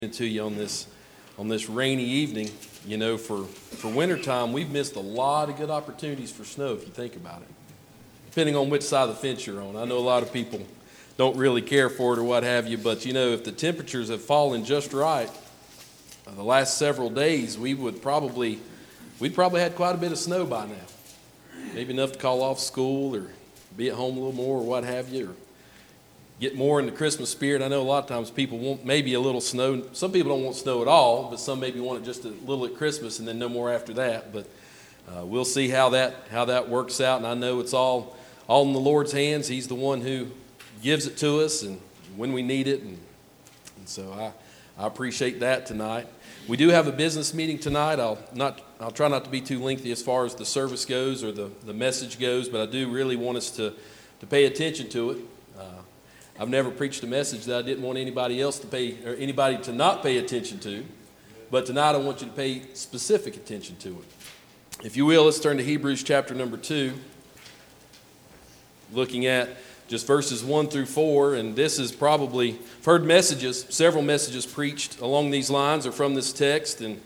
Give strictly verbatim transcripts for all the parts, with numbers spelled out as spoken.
to you on this on this rainy evening. You know, for for wintertime, we've missed a lot of good opportunities for snow if you think about it, depending on which side of the fence you're on. I know a lot of people don't really care for it or what have you, but you know, if the temperatures have fallen just right uh, the last several days, we would probably we'd probably had quite a bit of snow by now, maybe enough to call off school or be at home a little more or what have you, or get more in the Christmas spirit. I know a lot of times people want maybe a little snow. Some people don't want snow at all, but some maybe want it just a little at Christmas and then no more after that. But uh, we'll see how that how that works out. And I know it's all all in the Lord's hands. He's the one who gives it to us and when we need it. And, and so I, I appreciate that tonight. We do have a business meeting tonight. I'll not I'll try not to be too lengthy as far as the service goes or the, the message goes, but I do really want us to, to pay attention to it. Uh, I've never preached a message that I didn't want anybody else to pay, or anybody to not pay attention to. But tonight I want you to pay specific attention to it. If you will, let's turn to Hebrews chapter number two, looking at just verses one through four. And this is probably, I've heard messages, several messages preached along these lines or from this text. And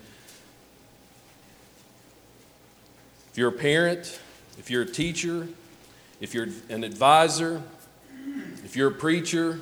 if you're a parent, if you're a teacher, if you're an advisor, if you're a preacher,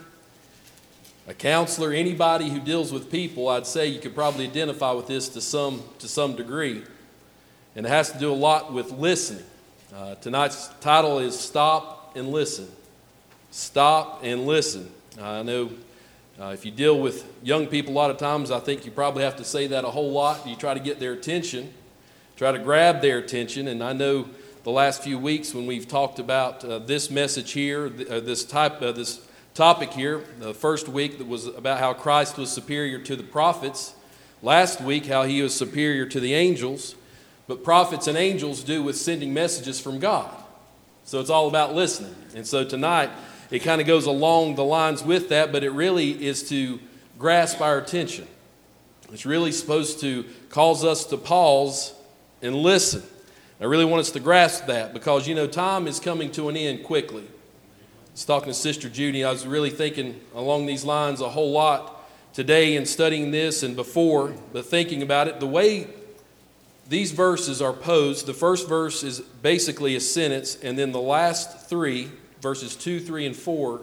a counselor, anybody who deals with people, I'd say you could probably identify with this to some to some degree. And it has to do a lot with listening. Uh, tonight's title is Stop and Listen. Stop and listen. Uh, I know uh, if you deal with young people a lot of times, I think you probably have to say that a whole lot. You try to get their attention, try to grab their attention, and I know the last few weeks when we've talked about uh, this message here, uh, this type, uh, this topic here, the first week that was about how Christ was superior to the prophets, last week how he was superior to the angels, but prophets and angels do with sending messages from God. So it's all about listening. And so tonight it kind of goes along the lines with that, but it really is to grasp our attention. It's really supposed to cause us to pause and listen. I really want us to grasp that because, you know, time is coming to an end quickly. I was talking to Sister Judy. I was really thinking along these lines a whole lot today in studying this and before, but thinking about it, the way these verses are posed, the first verse is basically a sentence, and then the last three, verses two, three, and four,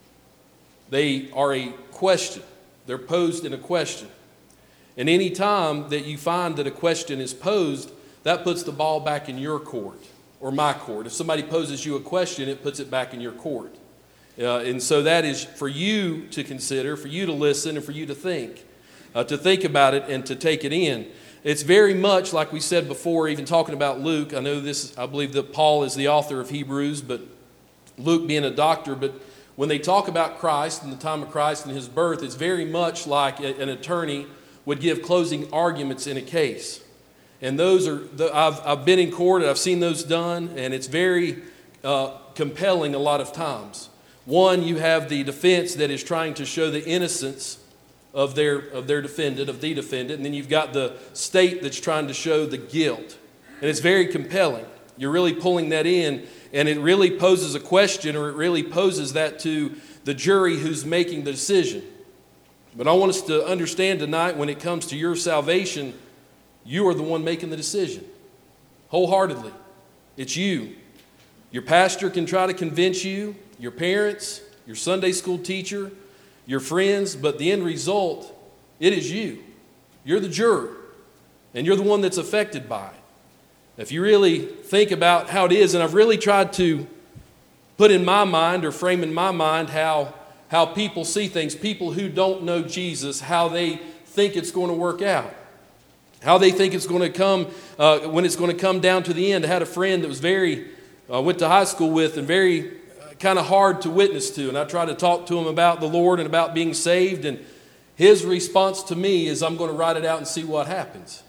they are a question. They're posed in a question. And any time that you find that a question is posed, that puts the ball back in your court or my court. If somebody poses you a question, it puts it back in your court. Uh, and so that is for you to consider, for you to listen, and for you to think, uh, to think about it and to take it in. It's very much like we said before, even talking about Luke. I know this, I believe that Paul is the author of Hebrews, but Luke being a doctor. But when they talk about Christ and the time of Christ and his birth, it's very much like an attorney would give closing arguments in a case. And those are, the, I've, I've been in court and I've seen those done, and it's very uh, compelling a lot of times. One, you have the defense that is trying to show the innocence of their, of their defendant, of the defendant, and then you've got the state that's trying to show the guilt. And it's very compelling. You're really pulling that in, and it really poses a question, or it really poses that to the jury who's making the decision. But I want us to understand tonight, when it comes to your salvation, you are the one making the decision, wholeheartedly. It's you. Your pastor can try to convince you, your parents, your Sunday school teacher, your friends, but the end result, it is you. You're the juror, and you're the one that's affected by it. If you really think about how it is, and I've really tried to put in my mind or frame in my mind how, how people see things, people who don't know Jesus, how they think it's going to work out. How they think it's going to come, uh, when it's going to come down to the end. I had a friend that was very, uh, went to high school with and very uh, kind of hard to witness to. And I tried to talk to him about the Lord and about being saved. And his response to me is, I'm going to write it out and see what happens.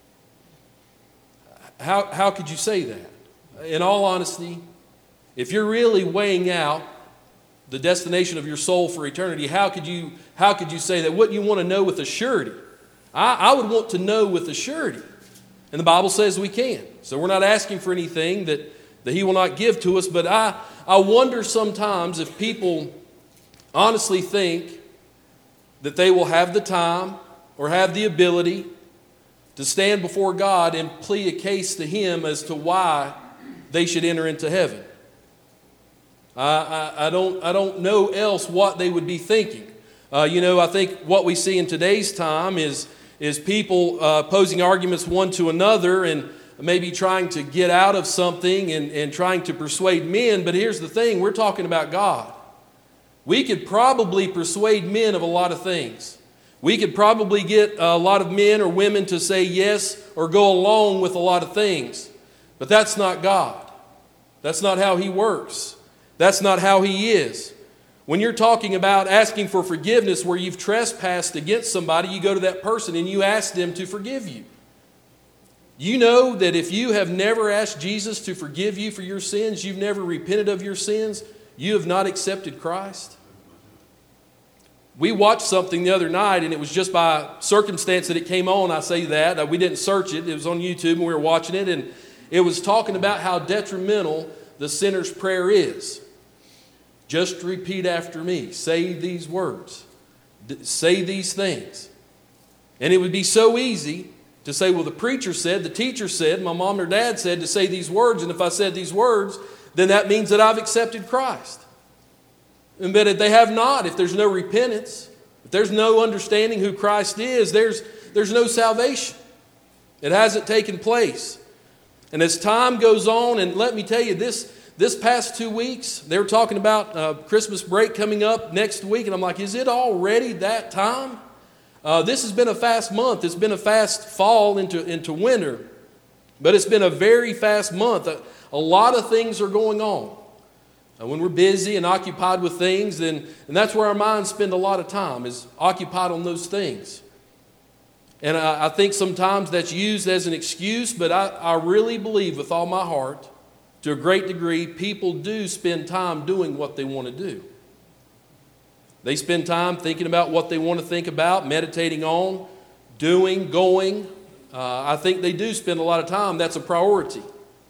How, how could you say that? In all honesty, if you're really weighing out the destination of your soul for eternity, how could you, how could you say that? Wouldn't you want to know with a surety? I, I would want to know with a surety. And the Bible says we can. So we're not asking for anything that, that he will not give to us. But I, I wonder sometimes if people honestly think that they will have the time, or have the ability to stand before God and plead a case to Him as to why they should enter into heaven. I, I, I, don't, I don't know else what they would be thinking. Uh, you know, I think what we see in today's time is, is people uh, posing arguments one to another and maybe trying to get out of something and, and trying to persuade men. But here's the thing, we're talking about God. We could probably persuade men of a lot of things. We could probably get a lot of men or women to say yes or go along with a lot of things. But that's not God. That's not how He works. That's not how He is. When you're talking about asking for forgiveness where you've trespassed against somebody, you go to that person and you ask them to forgive you. You know that if you have never asked Jesus to forgive you for your sins, you've never repented of your sins, you have not accepted Christ. We watched something the other night, and it was just by circumstance that it came on. I say that. We didn't search it. It was on YouTube, and we were watching it, and it was talking about how detrimental the sinner's prayer is. Just repeat after me. Say these words. Say these things. And it would be so easy to say, well, the preacher said, the teacher said, my mom or dad said to say these words, and if I said these words, then that means that I've accepted Christ. But if they have not, if there's no repentance, if there's no understanding who Christ is, there's, there's no salvation. It hasn't taken place. And as time goes on, and let me tell you, this, this past two weeks, they were talking about uh, Christmas break coming up next week, and I'm like, is it already that time? Uh, this has been a fast month. It's been a fast fall into, into winter, but it's been a very fast month. A, a lot of things are going on. When we're busy and occupied with things, then, and that's where our minds spend a lot of time, is occupied on those things. And I, I think sometimes that's used as an excuse, but I, I really believe with all my heart, to a great degree, people do spend time doing what they want to do. They spend time thinking about what they want to think about, meditating on, doing, going. Uh, I think they do spend a lot of time. That's a priority.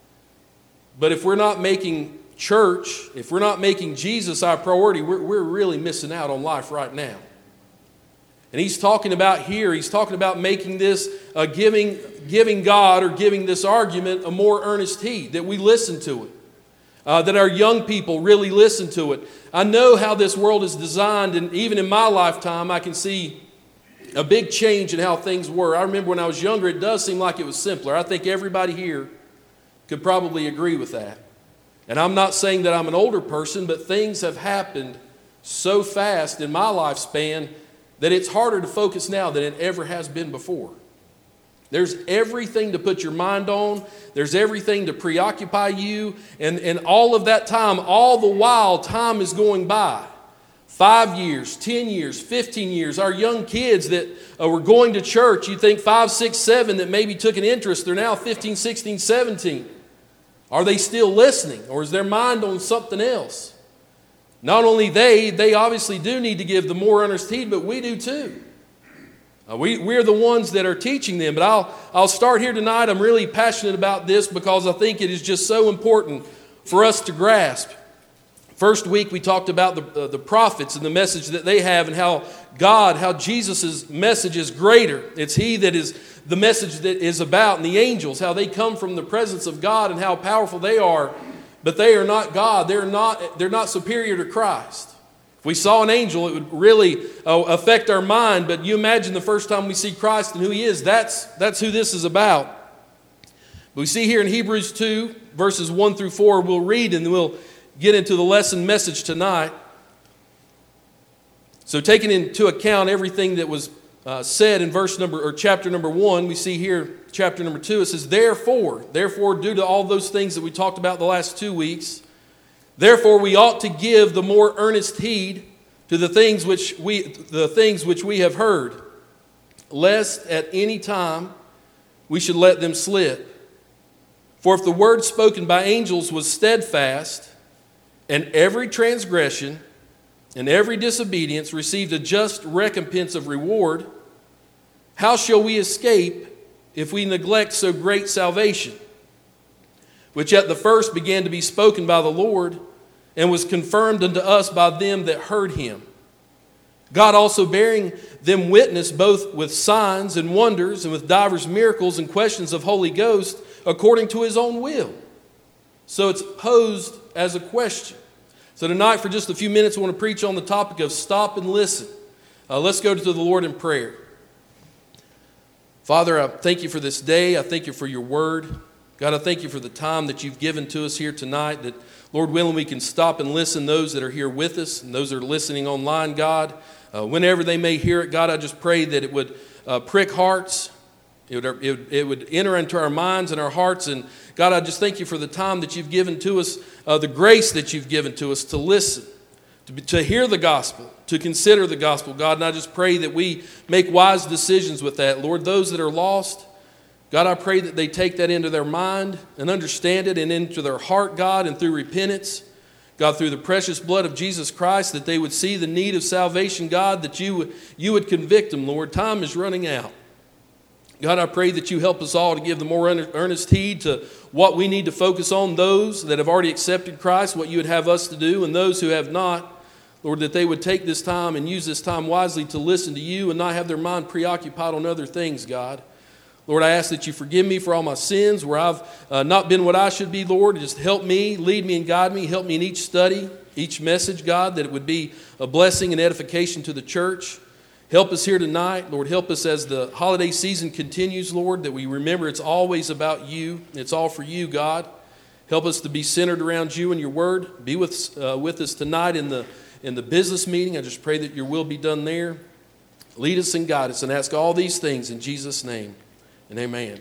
But if we're not making church, if we're not making Jesus our priority, we're, we're really missing out on life right now. And he's talking about here, he's talking about making this, uh, giving, giving God or giving this argument a more earnest heed, that we listen to it, uh, that our young people really listen to it. I know how this world is designed, and even in my lifetime, I can see a big change in how things were. I remember when I was younger, it does seem like it was simpler. I think everybody here could probably agree with that. And I'm not saying that I'm an older person, but things have happened so fast in my lifespan that it's harder to focus now than it ever has been before. There's everything to put your mind on. There's everything to preoccupy you. And, and all of that time, all the while, time is going by. Five years, ten years, fifteen years. Our young kids that uh, were going to church, you think five, six, seven, that maybe took an interest, they're now fifteen, sixteen, seventeen. Are they still listening, or is their mind on something else? Not only they, they obviously do need to give the more earnest heed, but we do too. Uh, we, we're the ones that are teaching them. But I'll, I'll start here tonight. I'm really passionate about this because I think it is just so important for us to grasp. First week we talked about the, uh, the prophets and the message that they have, and how God, how Jesus' message is greater. It's He that is the message that is about, and the angels, how they come from the presence of God and how powerful they are. But they are not God. They're not, they're not superior to Christ. If we saw an angel, it would really uh, affect our mind. But you imagine the first time we see Christ and who He is, that's, that's who this is about. But we see here in Hebrews two, verses one through four, we'll read and then we'll get into the lesson message tonight. So taking into account everything that was uh, said in verse number or chapter number one, we see here chapter number two, it says, Therefore, therefore, due to all those things that we talked about the last two weeks, therefore we ought to give the more earnest heed to the things which we the things which we have heard, lest at any time we should let them slip. For if the word spoken by angels was steadfast, and every transgression and every disobedience received a just recompense of reward, how shall we escape if we neglect so great salvation, which at the first began to be spoken by the Lord, and was confirmed unto us by them that heard Him, God also bearing them witness both with signs and wonders and with divers miracles and questions of Holy Ghost according to his own will. So it's posed as a question. So tonight for just a few minutes I want to preach on the topic of stop and listen. Uh, let's go to the Lord in prayer. Father, I thank you for this day. I thank you for your word. God, I thank you for the time that you've given to us here tonight, that, Lord willing, we can stop and listen, those that are here with us and those that are listening online, God. Uh, whenever they may hear it, God, I just pray that it would uh, prick hearts. It would, it, would, it would enter into our minds and our hearts. And God, I just thank you for the time that you've given to us, uh, the grace that you've given to us to listen, to, be, to hear the gospel, to consider the gospel, God. And I just pray that we make wise decisions with that. Lord, those that are lost, God, I pray that they take that into their mind and understand it and into their heart, God, and through repentance, God, through the precious blood of Jesus Christ, that they would see the need of salvation, God, that you would, you would convict them, Lord. Time is running out. God, I pray that you help us all to give the more earnest heed to what we need to focus on, those that have already accepted Christ, what you would have us to do, and those who have not, Lord, that they would take this time and use this time wisely to listen to you and not have their mind preoccupied on other things, God. Lord, I ask that you forgive me for all my sins where I've uh, not been what I should be, Lord. Just help me, lead me and guide me. Help me in each study, each message, God, that it would be a blessing and edification to the church. Help us here tonight. Lord, help us as the holiday season continues, Lord, that we remember it's always about you. It's all for you, God. Help us to be centered around you and your word. Be with, uh, with us tonight in the, in the business meeting. I just pray that your will be done there. Lead us and guide us, and ask all these things in Jesus' name. And amen.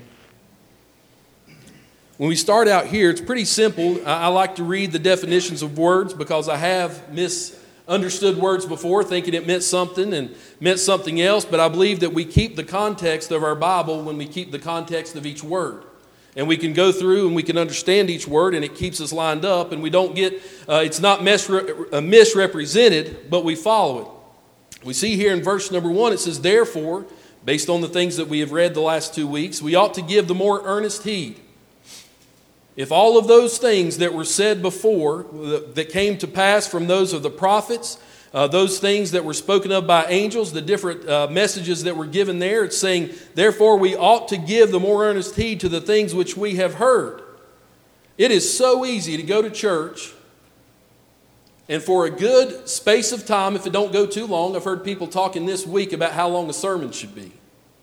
When we start out here, it's pretty simple. I, I like to read the definitions of words because I have misunderstood words before, thinking it meant something and meant something else. But I believe that we keep the context of our Bible when we keep the context of each word. And we can go through and we can understand each word, and it keeps us lined up. And we don't get, uh, it's not misre- uh, misrepresented, but we follow it. We see here in verse number one, it says, therefore, based on the things that we have read the last two weeks, we ought to give the more earnest heed. If all of those things that were said before, that came to pass from those of the prophets, uh, those things that were spoken of by angels, the different uh, messages that were given there, it's saying, therefore we ought to give the more earnest heed to the things which we have heard. It is so easy to go to church, and for a good space of time, if it don't go too long, I've heard people talking this week about how long a sermon should be.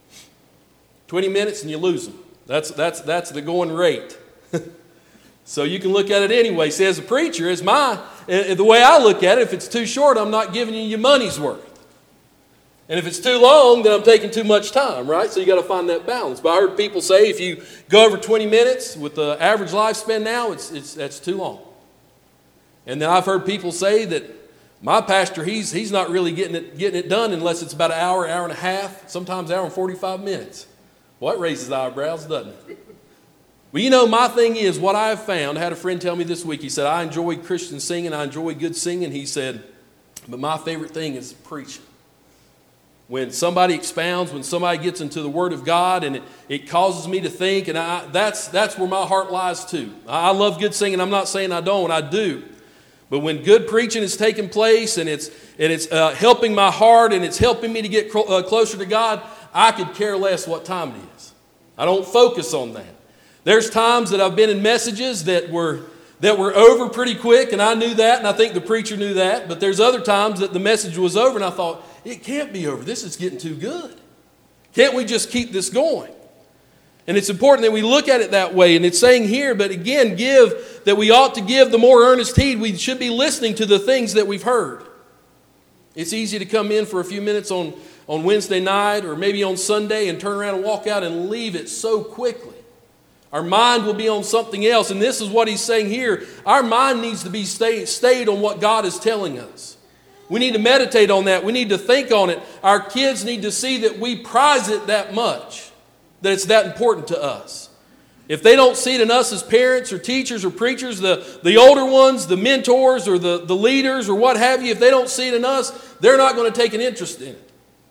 twenty minutes and you lose them. That's, that's, that's the going rate. So you can look at it anyway. See, as a preacher, as my, the way I look at it, if it's too short, I'm not giving you your money's worth. And if it's too long, then I'm taking too much time, right? So you got to find that balance. But I heard people say if you go over twenty minutes with the average lifespan now, it's, it's, that's too long. And then I've heard people say that my pastor, he's, he's not really getting it, getting it done unless it's about an hour, hour and a half, sometimes an hour and forty-five minutes. Well, it raises eyebrows, doesn't it? Well, you know, my thing is, what I have found, I had a friend tell me this week, he said, I enjoy Christian singing, I enjoy good singing. He said, but my favorite thing is preaching. When somebody expounds, when somebody gets into the Word of God, and it, it causes me to think, and I, that's, that's where my heart lies too. I love good singing. I'm not saying I don't, I do. But when good preaching is taking place and it's, and it's uh, helping my heart and it's helping me to get cro- uh, closer to God, I could care less what time it is. I don't focus on that. There's times that I've been in messages that were, that were over pretty quick, and I knew that, and I think the preacher knew that. But there's other times that the message was over, and I thought, it can't be over. This is getting too good. Can't we just keep this going? And it's important that we look at it that way. And it's saying here, but again, give, that we ought to give the more earnest heed. We should be listening to the things that we've heard. It's easy to come in for a few minutes on, on Wednesday night or maybe on Sunday and turn around and walk out and leave it so quickly. Our mind will be on something else. And this is what he's saying here. Our mind needs to be stay, stayed on what God is telling us. We need to meditate on that. We need to think on it. Our kids need to see that we prize it that much, that it's that important to us. If they don't see it in us as parents or teachers or preachers, the, the older ones, the mentors or the, the leaders or what have you, if they don't see it in us, they're not going to take an interest in it.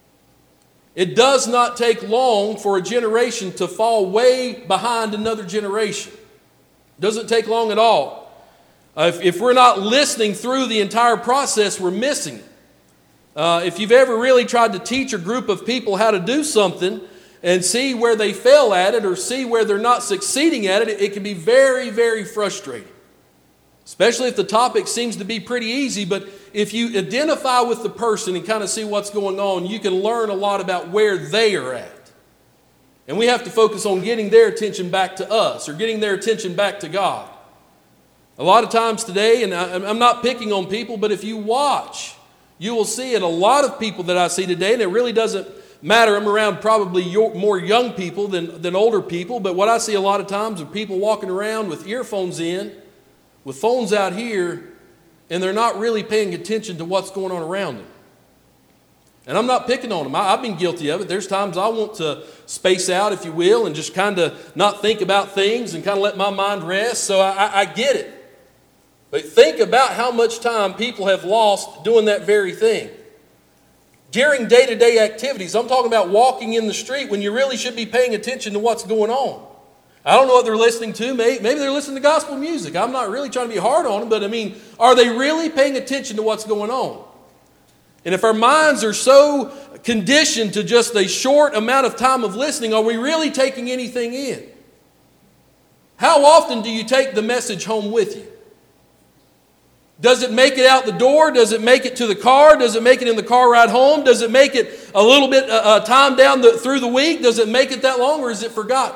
It does not take long for a generation to fall way behind another generation. It doesn't take long at all. Uh, if, if we're not listening through the entire process, we're missing it. Uh, if you've ever really tried to teach a group of people how to do something and see where they fail at it or see where they're not succeeding at it, it can be very, very frustrating. Especially if the topic seems to be pretty easy, but if you identify with the person and kind of see what's going on, you can learn a lot about where they are at. And we have to focus on getting their attention back to us or getting their attention back to God. A lot of times today, and I, I'm not picking on people, but if you watch, you will see it. A lot of people that I see today, and it really doesn't matter. I'm around probably your, more young people than, than older people, but what I see a lot of times are people walking around with earphones in, with phones out here, and they're not really paying attention to what's going on around them. And I'm not picking on them. I, I've been guilty of it. There's times I want to space out, if you will, and just kind of not think about things and kind of let my mind rest. So I, I, I get it. But think about how much time people have lost doing that very thing. During day-to-day activities, I'm talking about walking in the street when you really should be paying attention to what's going on. I don't know what they're listening to. Maybe, maybe they're listening to gospel music. I'm not really trying to be hard on them, but I mean, are they really paying attention to what's going on? And if our minds are so conditioned to just a short amount of time of listening, are we really taking anything in? How often do you take the message home with you? Does it make it out the door? Does it make it to the car? Does it make it in the car ride home? Does it make it a little bit uh, uh, time down the, through the week? Does it make it that long, or is it forgotten?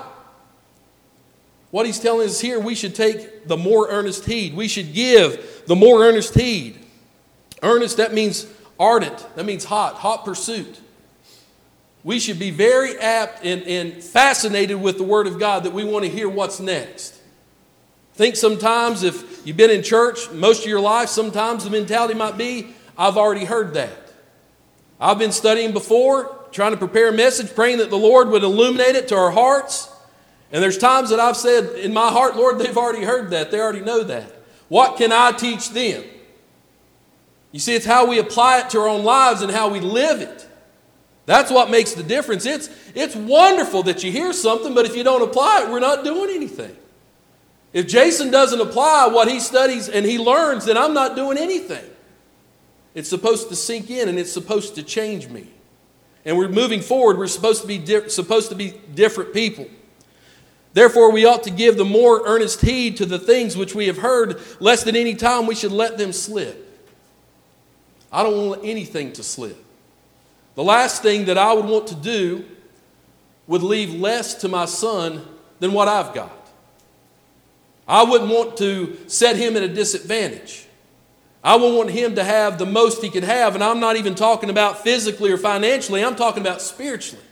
What he's telling us here, we should take the more earnest heed. We should give the more earnest heed. Earnest, that means ardent. That means hot, hot pursuit. We should be very apt and, and fascinated with the Word of God, that we want to hear what's next. Think sometimes if you've been in church most of your life, sometimes the mentality might be, I've already heard that. I've been studying before, trying to prepare a message, praying that the Lord would illuminate it to our hearts. And there's times that I've said in my heart, Lord, they've already heard that. They already know that. What can I teach them? You see, it's how we apply it to our own lives and how we live it. That's what makes the difference. It's, it's wonderful that you hear something, but if you don't apply it, we're not doing anything. If Jason doesn't apply what he studies and he learns, then I'm not doing anything. It's supposed to sink in and it's supposed to change me. And we're moving forward. We're supposed to be di- supposed to be different people. Therefore, we ought to give the more earnest heed to the things which we have heard, lest at any time we should let them slip. I don't want anything to slip. The last thing that I would want to do would leave less to my son than what I've got. I wouldn't want to set him at a disadvantage. I would want him to have the most he can have, and I'm not even talking about physically or financially. I'm talking about spiritually.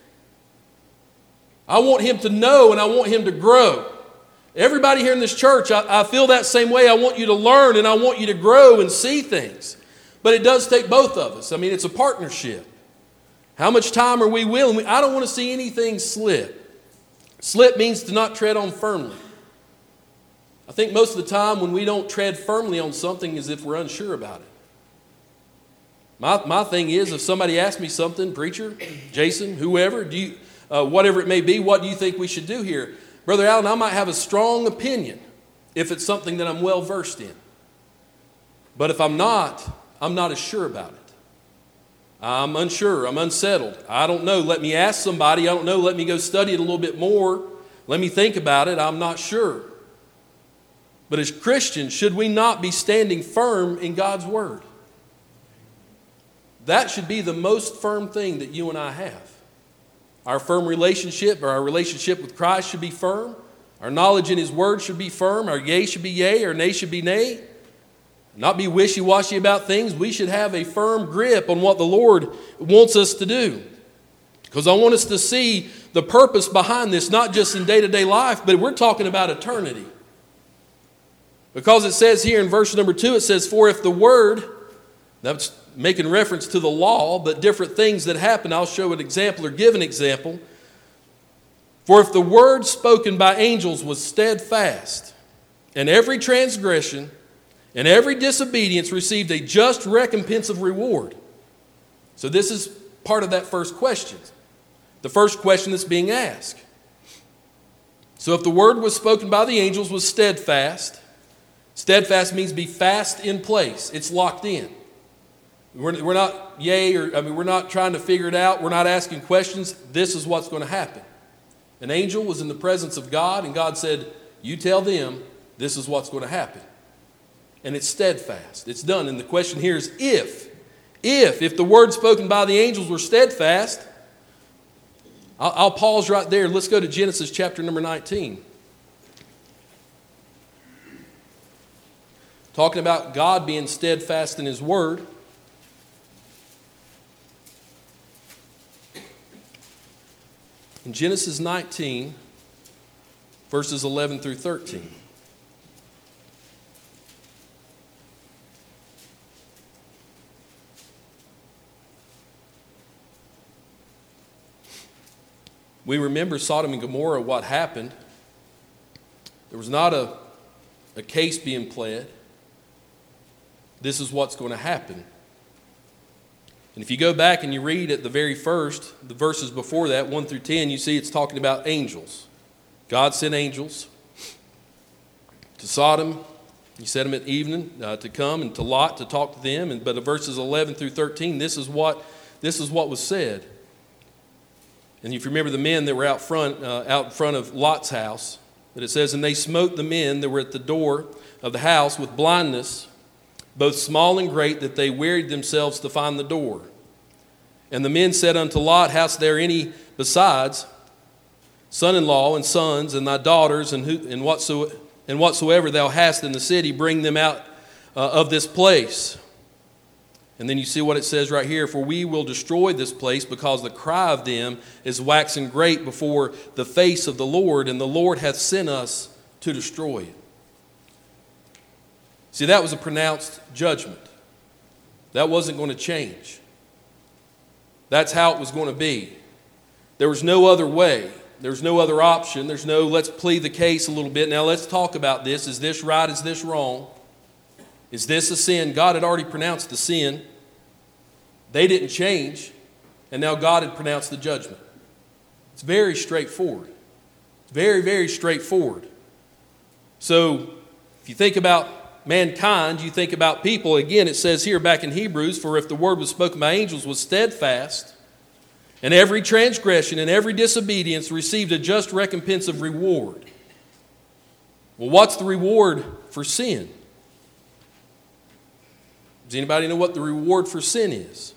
I want him to know and I want him to grow. Everybody here in this church, I, I feel that same way. I want you to learn and I want you to grow and see things. But it does take both of us. I mean, it's a partnership. How much time are we willing? I don't want to see anything slip. Slip means to not tread on firmly. I think most of the time when we don't tread firmly on something is if we're unsure about it. My, my thing is, if somebody asks me something, preacher, Jason, whoever, do you, uh, whatever it may be, what do you think we should do here? Brother Allen, I might have a strong opinion if it's something that I'm well versed in. But if I'm not, I'm not as sure about it. I'm unsure. I'm unsettled. I don't know. Let me ask somebody. I don't know. Let me go study it a little bit more. Let me think about it. I'm not sure. But as Christians, should we not be standing firm in God's Word? That should be the most firm thing that you and I have. Our firm relationship, or our relationship with Christ, should be firm. Our knowledge in His Word should be firm. Our yea should be yea, our nay should be nay. Not be wishy-washy about things. We should have a firm grip on what the Lord wants us to do. Because I want us to see the purpose behind this, not just in day-to-day life, but we're talking about eternity. Because it says here in verse number two, it says, for if the word, that's making reference to the law, but different things that happen, I'll show an example or give an example. For if the word spoken by angels was steadfast, and every transgression and every disobedience received a just recompense of reward. So this is part of that first question. The first question that's being asked. So if the word was spoken by the angels was steadfast, steadfast means be fast in place. It's locked in. We're, we're not yay or, I mean, we're not trying to figure it out. We're not asking questions. This is what's going to happen. An angel was in the presence of God, and God said, you tell them this is what's going to happen. And it's steadfast. It's done. And the question here is if. If. If the word spoken by the angels were steadfast. I'll, I'll pause right there. Let's go to Genesis chapter number nineteen. Talking about God being steadfast in His word. In Genesis nineteen, verses eleven through thirteen. We remember Sodom and Gomorrah, what happened. There was not a, a case being pled. This is what's going to happen. And if you go back and you read at the very first, the verses before that, one through ten, you see it's talking about angels. God sent angels to Sodom. He sent them at evening uh, to come, and to Lot to talk to them. And but the verses eleven through thirteen, this is what this is what was said. And if you remember the men that were out front, uh, out in front of Lot's house, that it says, and they smote the men that were at the door of the house with blindness, both small and great, that they wearied themselves to find the door. And the men said unto Lot, hast there any besides son-in-law and sons and thy daughters and, who, and, whatso, and whatsoever thou hast in the city, bring them out uh, of this place. And then you see what it says right here, for we will destroy this place because the cry of them is waxing great before the face of the Lord, and the Lord hath sent us to destroy it. See, that was a pronounced judgment. That wasn't going to change. That's how it was going to be. There was no other way. There was no other option. There's no, let's plead the case a little bit. Now let's talk about this. Is this right? Is this wrong? Is this a sin? God had already pronounced the sin. They didn't change. And now God had pronounced the judgment. It's very straightforward. Very, very straightforward. So if you think about mankind, you think about people. Again, it says here back in Hebrews, for if the word was spoken by angels was steadfast, and every transgression and every disobedience received a just recompense of reward. Well, what's the reward for sin? Does anybody know what the reward for sin is?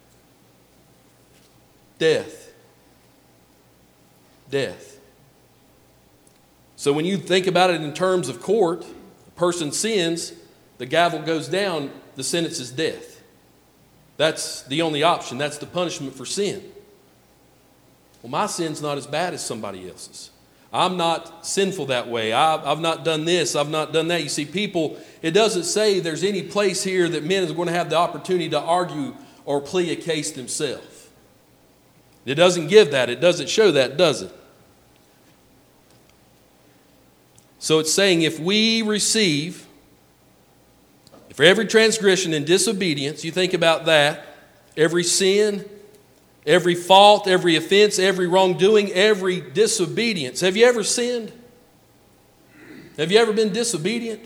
Death. Death. So when you think about it in terms of court, a person sins, the gavel goes down, the sentence is death. That's the only option. That's the punishment for sin. Well, my sin's not as bad as somebody else's. I'm not sinful that way. I've, I've not done this. I've not done that. You see, people, it doesn't say there's any place here that men is going to have the opportunity to argue or plea a case themselves. It doesn't give that. It doesn't show that, does it? So it's saying if we receive, for every transgression and disobedience, you think about that, every sin, every fault, every offense, every wrongdoing, every disobedience. Have you ever sinned? Have you ever been disobedient?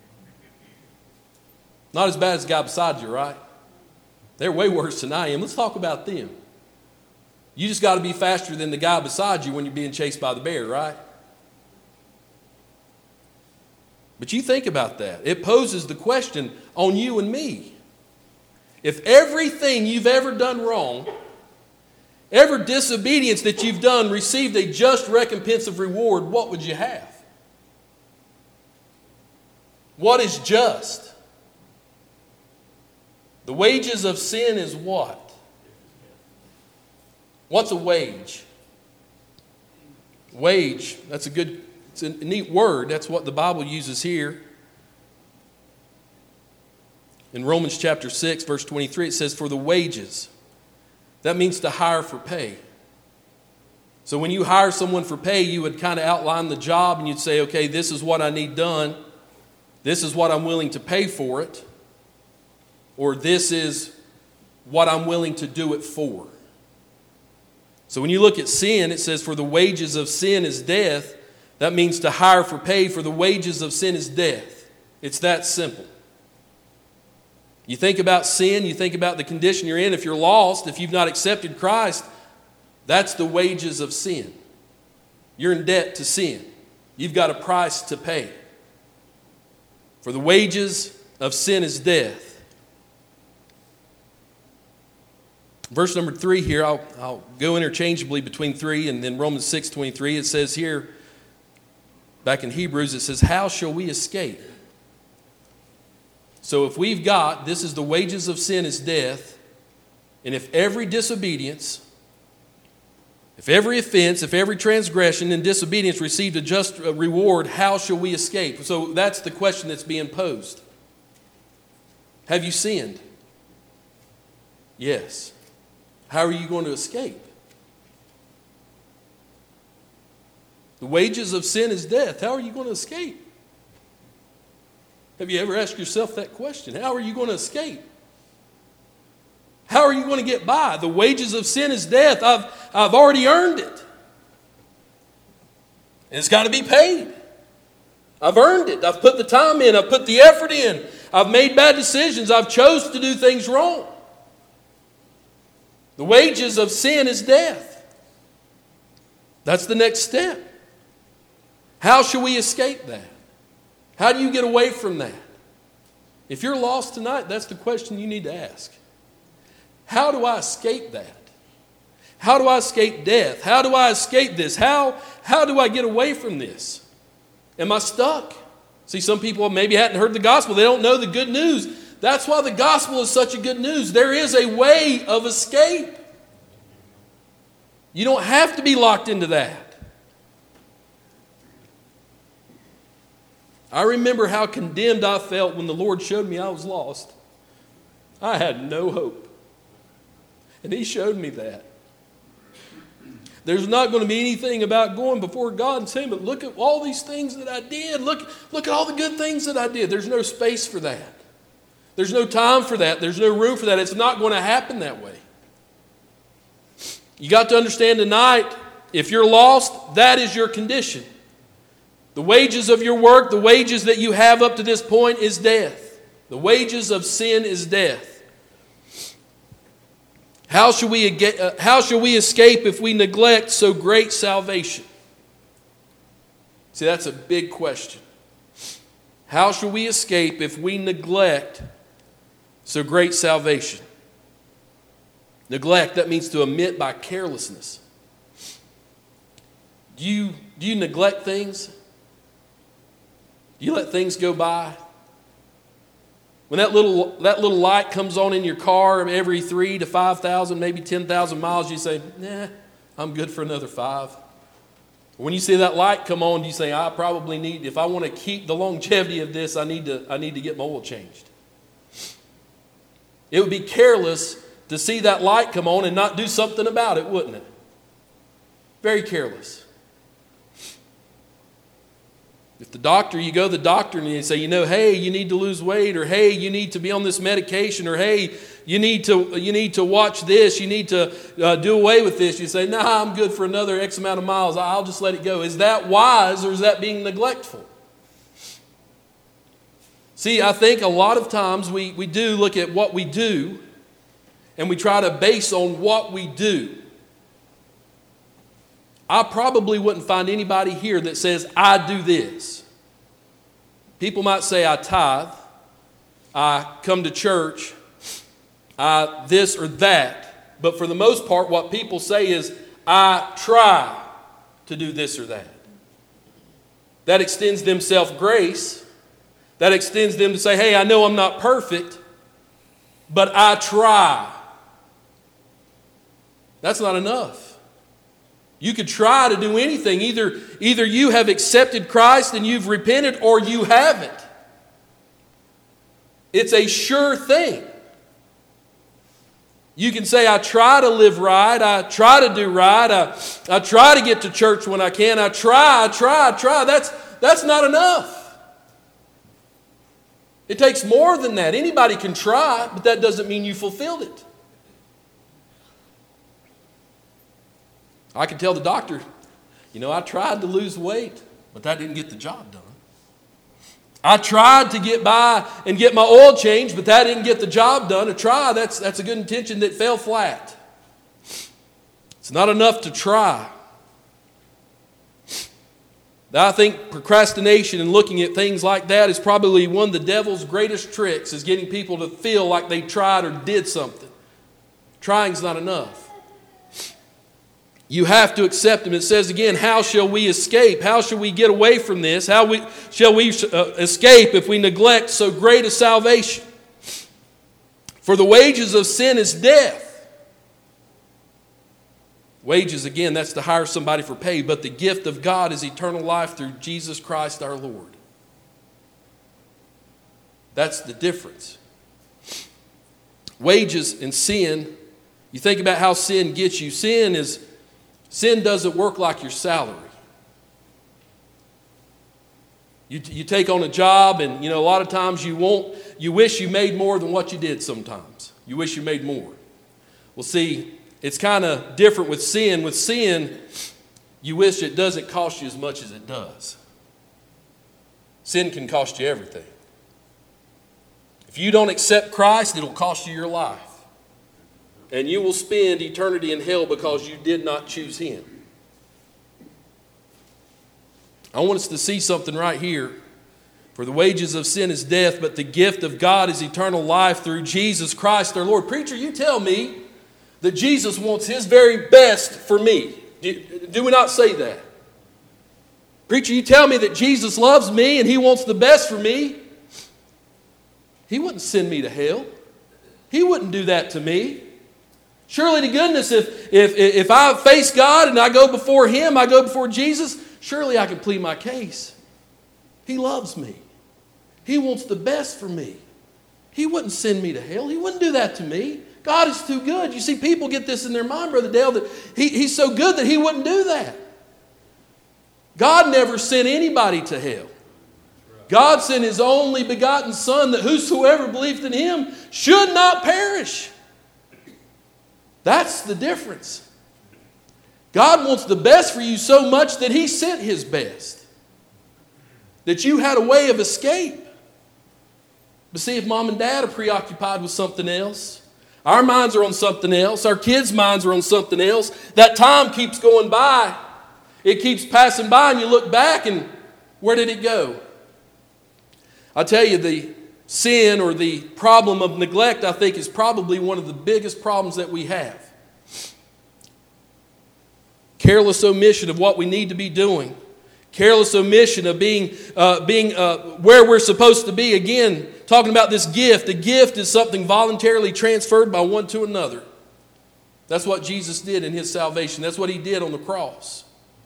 Not as bad as the guy beside you, right? They're way worse than I am. Let's talk about them. You just got to be faster than the guy beside you when you're being chased by the bear, right? But you think about that. It poses the question on you and me. If everything you've ever done wrong, every disobedience that you've done received a just recompense of reward, what would you have? What is just? The wages of sin is what? What's a wage? Wage, that's a good, it's a neat word. That's what the Bible uses here. In Romans chapter six, verse twenty-three, it says, for the wages. That means to hire for pay. So when you hire someone for pay, you would kind of outline the job and you'd say, okay, this is what I need done. This is what I'm willing to pay for it. Or this is what I'm willing to do it for. So when you look at sin, it says, for the wages of sin is death. That means to hire for pay, for the wages of sin is death. It's that simple. You think about sin, you think about the condition you're in. If you're lost, if you've not accepted Christ, that's the wages of sin. You're in debt to sin. You've got a price to pay. For the wages of sin is death. Verse number three here, I'll, I'll go interchangeably between three and then Romans six twenty-three. It says here, back in Hebrews, it says, how shall we escape? So if we've got, this is the wages of sin is death, and if every disobedience, if every offense, if every transgression and disobedience received a just reward, how shall we escape? So that's the question that's being posed. Have you sinned? Yes. How are you going to escape? The wages of sin is death. How are you going to escape? Have you ever asked yourself that question? How are you going to escape? How are you going to get by? The wages of sin is death. I've, I've already earned it. And it's got to be paid. I've earned it. I've put the time in. I've put the effort in. I've made bad decisions. I've chose to do things wrong. The wages of sin is death. That's the next step. How shall we escape that? How do you get away from that? If you're lost tonight, that's the question you need to ask. How do I escape that? How do I escape death? How do I escape this? How, how do I get away from this? Am I stuck? See, some people maybe hadn't heard the gospel. They don't know the good news. That's why the gospel is such a good news. There is a way of escape. You don't have to be locked into that. I remember how condemned I felt when the Lord showed me I was lost. I had no hope. And He showed me that. There's not going to be anything about going before God and saying, but look at all these things that I did. Look, look at all the good things that I did. There's no space for that. There's no time for that. There's no room for that. It's not going to happen that way. You got to understand tonight, if you're lost, that is your condition. The wages of your work, the wages that you have up to this point is death. The wages of sin is death. How shall we, how shall we escape if we neglect so great salvation? See, that's a big question. How shall we escape if we neglect so great salvation? Neglect, that means to omit by carelessness. Do you, do you neglect things? Do you let things go by? When that little, that little light comes on in your car every three to five thousand, maybe ten thousand miles, you say, nah, I'm good for another five. When you see that light come on, you say, I probably need, if I want to keep the longevity of this, I need to, I need to get my oil changed. It would be careless to see that light come on and not do something about it, wouldn't it? Very careless. If the doctor, you go to the doctor and you say, you know, hey, you need to lose weight, or hey, you need to be on this medication, or hey, you need to you need to watch this, you need to uh, do away with this. You say, nah, I'm good for another X amount of miles. I'll just let it go. Is that wise, or is that being neglectful? See, I think a lot of times we, we do look at what we do, and we try to base on what we do. I probably wouldn't find anybody here that says, I do this. People might say, I tithe, I come to church, I this or that. But for the most part, what people say is, I try to do this or that. That extends them self-grace. That extends them to say, hey, I know I'm not perfect, but I try. That's not enough. You could try to do anything. Either, either you have accepted Christ and you've repented, or you haven't. It's a sure thing. You can say, I try to live right. I try to do right. I, I try to get to church when I can. I try, I try, I try. That's, that's not enough. It takes more than that. Anybody can try, but that doesn't mean you fulfilled it. I can tell the doctor, you know, I tried to lose weight, but that didn't get the job done. I tried to get by and get my oil changed, but that didn't get the job done. A try, that's, that's a good intention that fell flat. It's not enough to try. Now, I think procrastination and looking at things like that is probably one of the devil's greatest tricks, is getting people to feel like they tried or did something. Trying's not enough. You have to accept him. It says again, how shall we escape? How shall we get away from this? How we, shall we uh, escape if we neglect so great a salvation? For the wages of sin is death. Wages, again, that's to hire somebody for pay, but the gift of God is eternal life through Jesus Christ our Lord. That's the difference. Wages and sin, you think about how sin gets you. Sin is, sin doesn't work like your salary. You, you take on a job and, you know, a lot of times you won't, you wish you made more than what you did sometimes. You wish you made more. Well, see, it's kind of different with sin. With sin, you wish it doesn't cost you as much as it does. Sin can cost you everything. If you don't accept Christ, it'll cost you your life. And you will spend eternity in hell because you did not choose Him. I want us to see something right here. For the wages of sin is death, but the gift of God is eternal life through Jesus Christ our Lord. Preacher, you tell me that Jesus wants His very best for me. Do, do we not say that? Preacher, you tell me that Jesus loves me and He wants the best for me. He wouldn't send me to hell. He wouldn't do that to me. Surely to goodness, if, if, if I face God and I go before Him, I go before Jesus, surely I can plead my case. He loves me. He wants the best for me. He wouldn't send me to hell. He wouldn't do that to me. God is too good. You see, people get this in their mind, Brother Dale, that he, He's so good that He wouldn't do that. God never sent anybody to hell. God sent His only begotten Son, that whosoever believeth in Him should not perish. That's the difference. God wants the best for you so much that He sent His best. That you had a way of escape. But see, if mom and dad are preoccupied with something else, our minds are on something else, our kids' minds are on something else, that time keeps going by. It keeps passing by and you look back and where did it go? I tell you, the sin or the problem of neglect, I think, is probably one of the biggest problems that we have. Careless omission of what we need to be doing. Careless omission of being, uh, being uh, where we're supposed to be. Again, talking about this gift. A gift is something voluntarily transferred by one to another. That's what Jesus did in His salvation. That's what He did on the cross.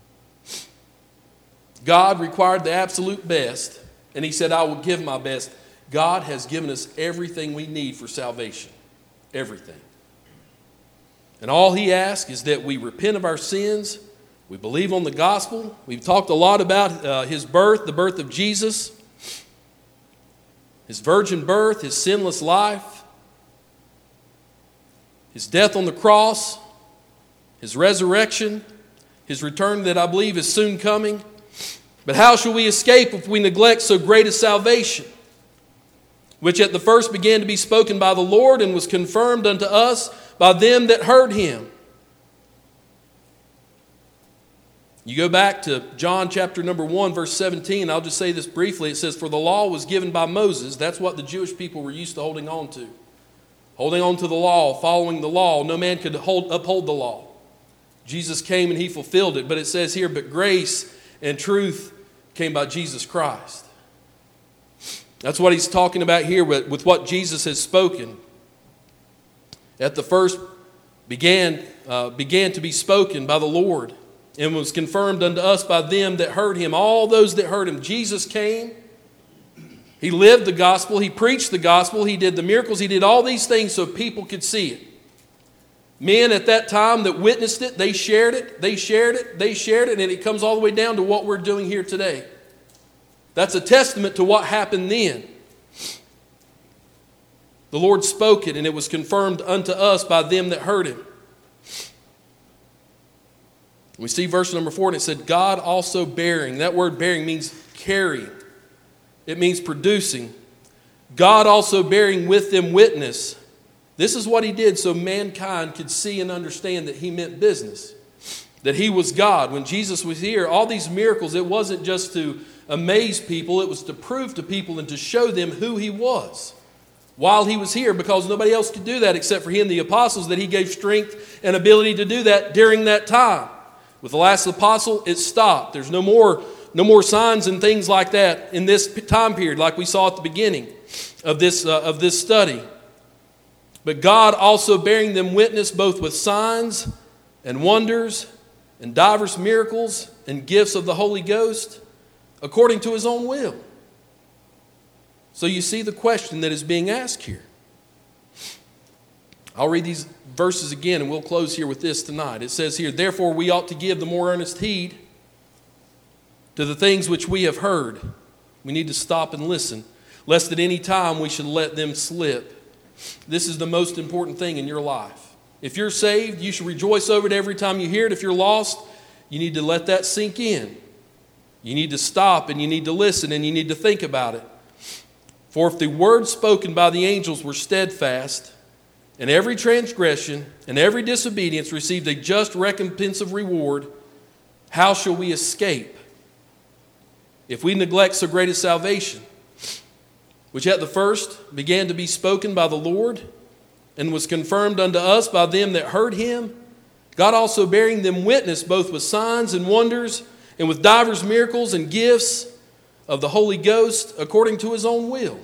God required the absolute best, and He said, I will give my best. God has given us everything we need for salvation. Everything. And all He asks is that we repent of our sins. We believe on the gospel. We've talked a lot about uh, His birth, the birth of Jesus. His virgin birth, His sinless life. His death on the cross. His resurrection. His return that I believe is soon coming. But how shall we escape if we neglect so great a salvation, which at the first began to be spoken by the Lord and was confirmed unto us by them that heard Him? You go back to John chapter number one, verse seventeen. I'll just say this briefly. It says, for the law was given by Moses. That's what the Jewish people were used to holding on to. Holding on to the law, following the law. No man could hold, uphold the law. Jesus came and He fulfilled it. But it says here, but grace and truth came by Jesus Christ. That's what He's talking about here with, with what Jesus has spoken. At the first began, uh, began to be spoken by the Lord, and was confirmed unto us by them that heard Him. All those that heard Him. Jesus came. He lived the gospel. He preached the gospel. He did the miracles. He did all these things so people could see it. Men at that time that witnessed it, they shared it. They shared it. They shared it. And it comes all the way down to what we're doing here today. That's a testament to what happened then. The Lord spoke it, and it was confirmed unto us by them that heard Him. We see verse number four, and it said, God also bearing. That word bearing means carrying. It means producing. God also bearing with them witness. This is what he did so mankind could see and understand that he meant business, that he was God. When Jesus was here, all these miracles, it wasn't just to amaze people, it was to prove to people and to show them who he was while he was here, because nobody else could do that except for he and the apostles, that he gave strength and ability to do that during that time. With the last apostle, it stopped. There's no more, no more signs and things like that in this time period like we saw at the beginning of this, uh, of this study. But God also bearing them witness both with signs and wonders and divers miracles and gifts of the Holy Ghost according to his own will. So you see the question that is being asked here. I'll read these verses again and we'll close here with this tonight. It says here, therefore we ought to give the more earnest heed to the things which we have heard. We need to stop and listen, lest at any time we should let them slip. This is the most important thing in your life. If you're saved, you should rejoice over it every time you hear it. If you're lost, you need to let that sink in. You need to stop and you need to listen and you need to think about it. For if the word spoken by the angels were steadfast, and every transgression and every disobedience received a just recompense of reward, how shall we escape if we neglect so great a salvation, which at the first began to be spoken by the Lord, and was confirmed unto us by them that heard him, God also bearing them witness both with signs and wonders, and with divers miracles and gifts of the Holy Ghost according to his own will.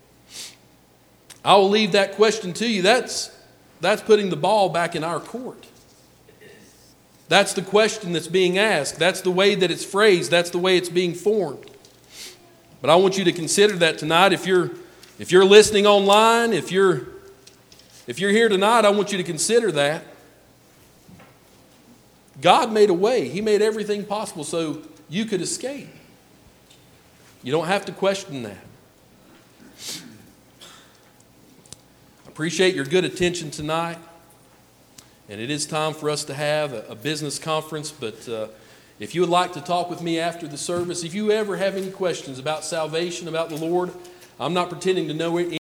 I will leave that question to you. That's, that's putting the ball back in our court. That's the question that's being asked. That's the way that it's phrased. That's the way it's being formed. But I want you to consider that tonight. If you're, if you're listening online, if you're, if you're here tonight, I want you to consider that. God made a way. He made everything possible so you could escape. You don't have to question that. I appreciate your good attention tonight. And it is time for us to have a, a business conference. But uh, if you would like to talk with me after the service, if you ever have any questions about salvation, about the Lord, I'm not pretending to know it.